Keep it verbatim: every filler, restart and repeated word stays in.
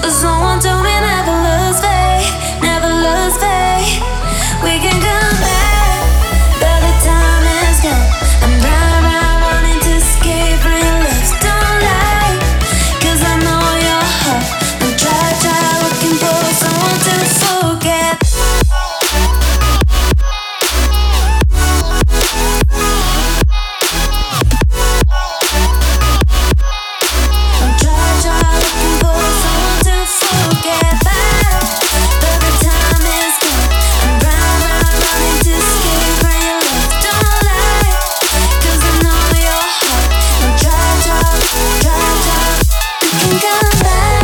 Someone told me never lose faith, never lose faith. We can come back, but the time is gone. I'm round, round, wanting to escape from your lips. Don't lie, 'cause I know your heart. And try, try looking for someone to forget. I'm try, try looking for someone to forget. But the time is gone. I'm round, round, wanting to escape from your lips. Don't lie, 'cause I know your heart. And try, try, try, try. We can come back.